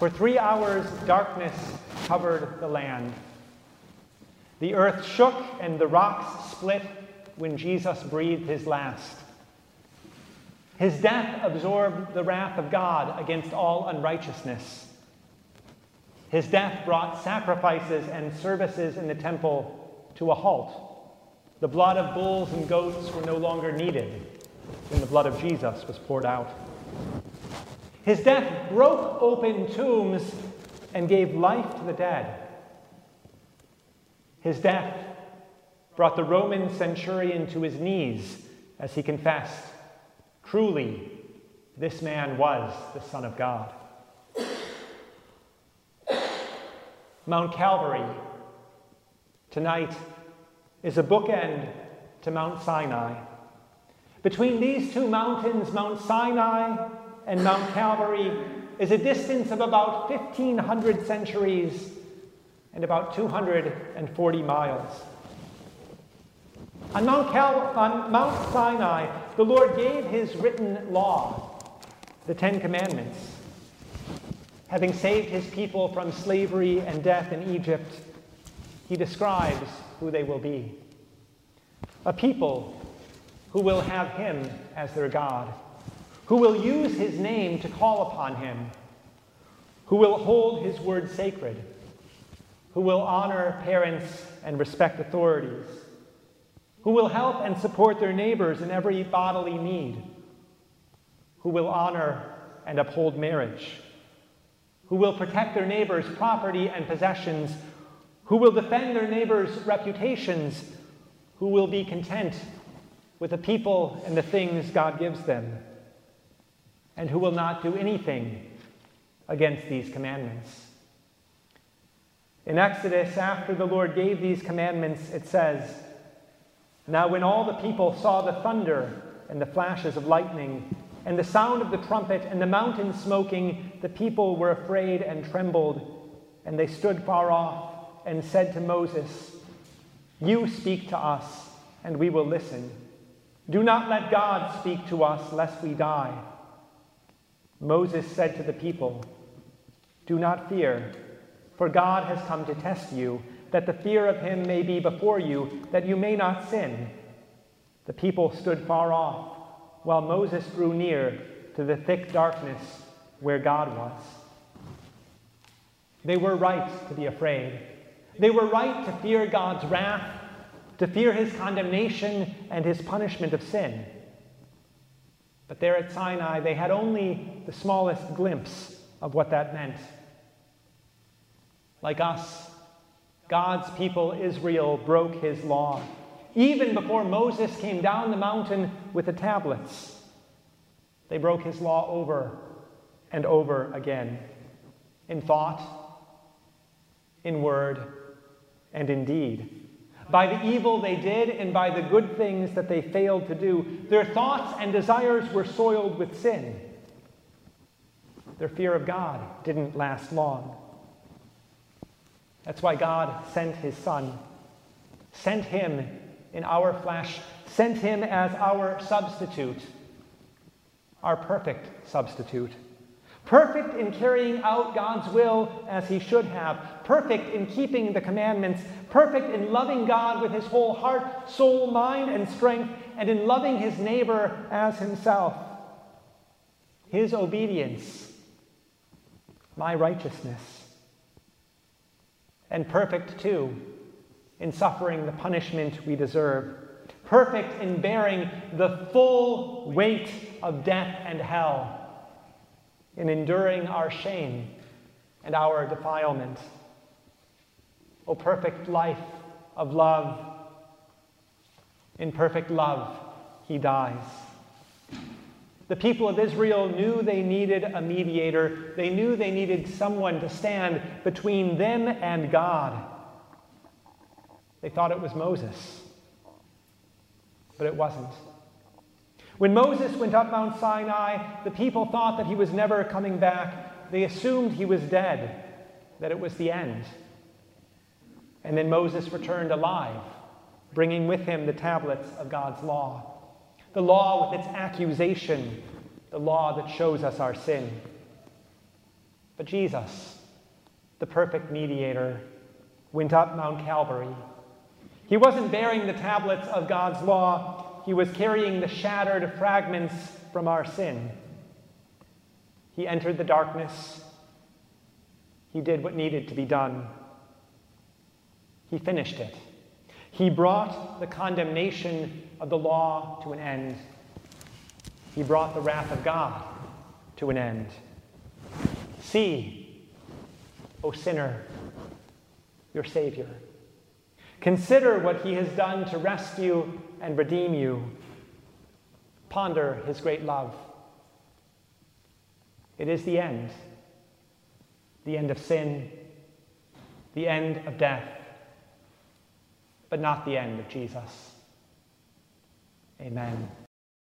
For 3 hours, darkness covered the land. The earth shook and the rocks split when Jesus breathed his last. His death absorbed the wrath of God against all unrighteousness. His death brought sacrifices and services in the temple to a halt. The blood of bulls and goats were no longer needed when the blood of Jesus was poured out. His death broke open tombs and gave life to the dead. His death brought the Roman centurion to his knees as he confessed, "Truly, this man was the Son of God." Mount Calvary tonight is a bookend to Mount Sinai. Between these two mountains, Mount Sinai and Mount Calvary, is a distance of about 1,500 centuries and about 240 miles. On Mount Sinai, the Lord gave his written law, the Ten Commandments. Having saved his people from slavery and death in Egypt, he describes who they will be. A people who will have him as their God, who will use his name to call upon him, who will hold his word sacred, who will honor parents and respect authorities, who will help and support their neighbors in every bodily need, who will honor and uphold marriage, who will protect their neighbors' property and possessions, who will defend their neighbors' reputations, who will be content with the people and the things God gives them, and who will not do anything against these commandments. In Exodus, after the Lord gave these commandments, it says, "Now when all the people saw the thunder and the flashes of lightning and the sound of the trumpet and the mountain smoking, the people were afraid and trembled, and they stood far off and said to Moses, 'You speak to us, and we will listen. Do not let God speak to us, lest we die.' Moses said to the people, 'Do not fear, for God has come to test you, that the fear of him may be before you, that you may not sin.' The people stood far off, while Moses drew near to the thick darkness where God was." They were right to be afraid. They were right to fear God's wrath, to fear his condemnation and his punishment of sin. But there at Sinai, they had only the smallest glimpse of what that meant. Like us, God's people Israel broke his law, even before Moses came down the mountain with the tablets. They broke his law over and over again, in thought, in word, and in deed. By the evil they did and by the good things that they failed to do, their thoughts and desires were soiled with sin. Their fear of God didn't last long. That's why God sent his Son, sent him in our flesh, sent him as our substitute, our perfect substitute. Perfect in carrying out God's will as he should have, perfect in keeping the commandments, perfect in loving God with his whole heart, soul, mind, and strength, and in loving his neighbor as himself. His obedience, my righteousness. And perfect, too, in suffering the punishment we deserve. Perfect in bearing the full weight of death and hell, in enduring our shame and our defilement. O perfect life of love, in perfect love he dies. The people of Israel knew they needed a mediator. They knew they needed someone to stand between them and God. They thought it was Moses, but it wasn't. When Moses went up Mount Sinai, the people thought that he was never coming back. They assumed he was dead, that it was the end. And then Moses returned alive, bringing with him the tablets of God's law. The law with its accusation, the law that shows us our sin. But Jesus, the perfect mediator, went up Mount Calvary. He wasn't bearing the tablets of God's law. He was carrying the shattered fragments from our sin. He entered the darkness. He did what needed to be done. He finished it. He brought the condemnation of the law to an end. He brought the wrath of God to an end. See, O sinner, your Savior. Consider what he has done to rescue and redeem you. Ponder his great love. It is the end of sin, the end of death, but not the end of Jesus. Amen.